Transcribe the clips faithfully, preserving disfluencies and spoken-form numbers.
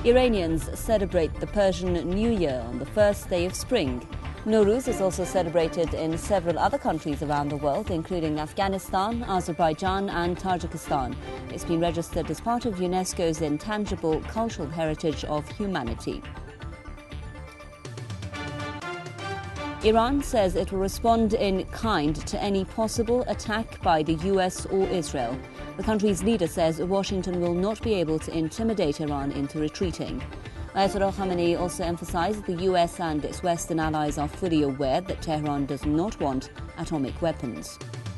Iranians celebrate the Persian New Year on the first day of spring. Nowruz is also celebrated in several other countries around the world, including Afghanistan, Azerbaijan and Tajikistan. It's been registered as part of UNESCO's Intangible Cultural Heritage of Humanity. Iran says it will respond in kind to any possible attack by the U S or Israel. The country's leader says Washington will not be able to intimidate Iran into retreating. Ayatollah Khamenei also emphasized the U S and its Western allies are fully aware that Tehran does not want atomic weapons.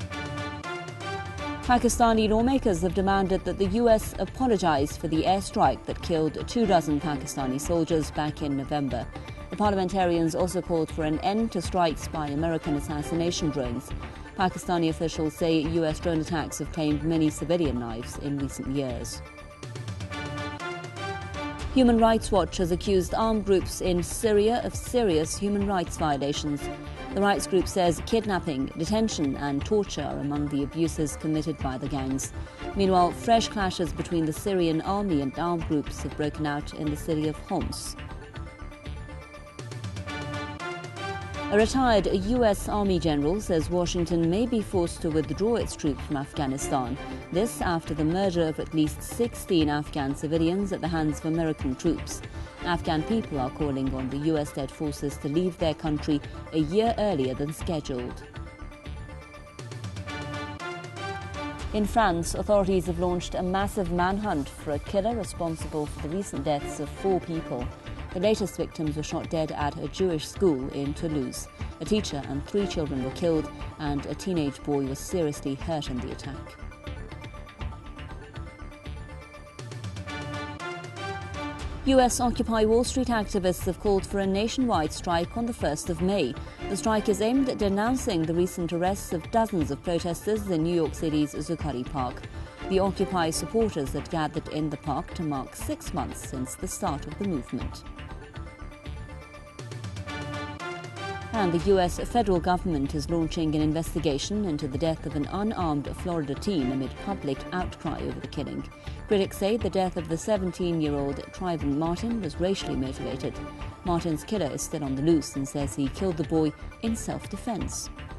Pakistani lawmakers have demanded that the U S apologize for the airstrike that killed two dozen Pakistani soldiers back in November. The parliamentarians also called for an end to strikes by American assassination drones. Pakistani officials say U S drone attacks have claimed many civilian lives in recent years. Human Rights Watch has accused armed groups in Syria of serious human rights violations. The rights group says kidnapping, detention and torture are among the abuses committed by the gangs. Meanwhile, fresh clashes between the Syrian army and armed groups have broken out in the city of Homs. A retired U S Army general says Washington may be forced to withdraw its troops from Afghanistan. This after the murder of at least sixteen Afghan civilians at the hands of American troops. Afghan people are calling on the U S-led forces to leave their country a year earlier than scheduled. In France, authorities have launched a massive manhunt for a killer responsible for the recent deaths of four people. The latest victims were shot dead at a Jewish school in Toulouse. A teacher and three children were killed, and a teenage boy was seriously hurt in the attack. U S Occupy Wall Street activists have called for a nationwide strike on the first of May. The strike is aimed at denouncing the recent arrests of dozens of protesters in New York City's Zuccotti Park. The Occupy supporters had gathered in the park to mark six months since the start of the movement. And the U S federal government is launching an investigation into the death of an unarmed Florida teen amid public outcry over the killing. Critics say the death of the seventeen-year-old Trayvon Martin was racially motivated. Martin's killer is still on the loose and says he killed the boy in self-defense.